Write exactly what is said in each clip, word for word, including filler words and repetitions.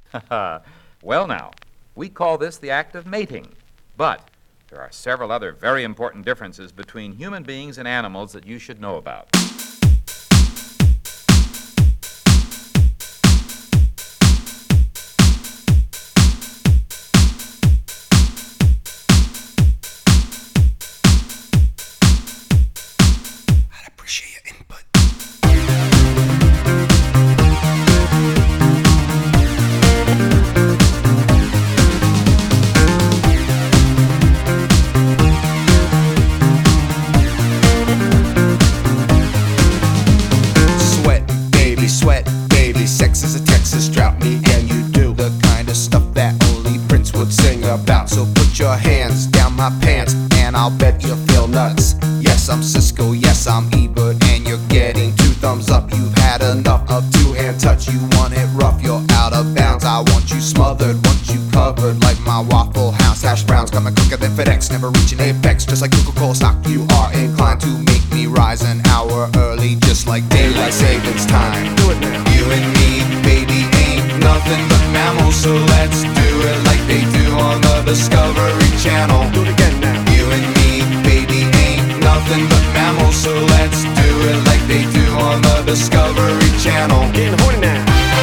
Well now, we call this the act of mating, but there are several other very important differences between human beings and animals that you should know about. I'd appreciate your input. Sweat, baby, sex is a Texas drought. Me and you do the kind of stuff that only Prince would sing about. So put your hands down my pants and I'll bet you'll feel nuts. Yes, I'm Cisco, yes, I'm Ebert, and you're getting two thumbs up. You've had enough of two-hand touch. You want it rough, you're out of bounds. I want you smothered, want you covered like my Waffle House hash browns. Coming quicker than FedEx, never reaching apex. Just like Coca-Cola stock, you are inclined to make me rise an hour early, just like daylight savings time. Do it now. You and me, baby, ain't nothing but mammals, so let's do it like they do on the Discovery Channel. Do it again now. You and me, baby, ain't nothing but mammals, so let's do it like they do on the Discovery Channel. Getting horny now.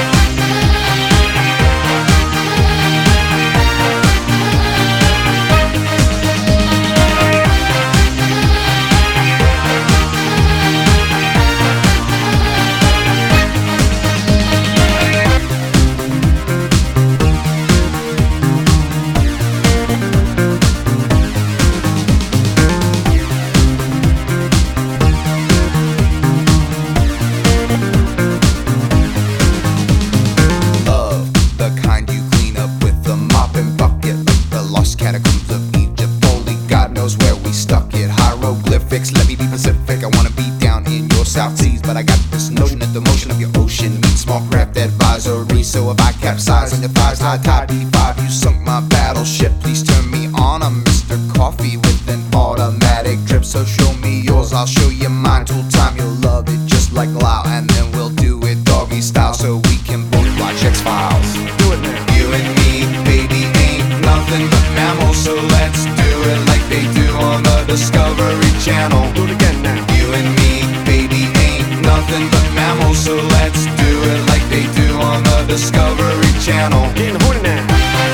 Catacombs of Egypt, only God knows where we stuck it. Hieroglyphics, let me be Pacific. I wanna be down in your South Seas, but I got this notion that the motion of your ocean means small craft advisory. So if I capsize on your thighs, high tide B five, you sunk my battleship. Please turn me on. I'm Mister Coffee with an automatic drip. So show me yours, I'll show you mine. Tool time, you'll love it just like Lao, and then we'll do it doggy style so we can both watch X-Files. Do it now. You and me, baby, ain't nothing but mammals, so let's do it like they do on the Discovery Channel. Do it again now. You and me, baby, ain't nothing but mammals, so let's do it like they do on the Discovery Channel. Getting horny now.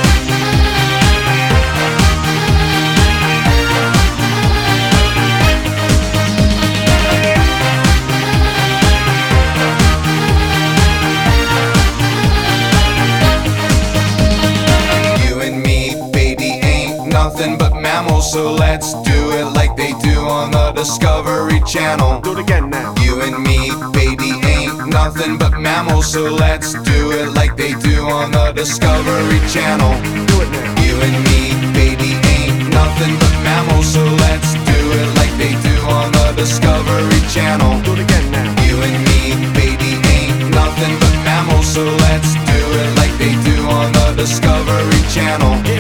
Nothing but mammals, so let's do it like they do on the Discovery Channel. Do it again now. You and me, baby, ain't nothing but mammals, so let's do it like they do on the Discovery Channel. Do it now. You and me, baby, ain't nothing but mammals, so let's do it like they do on the Discovery Channel. Do it again now. You and me, baby, ain't nothing but mammals, so let's do it like they do on the Discovery Channel.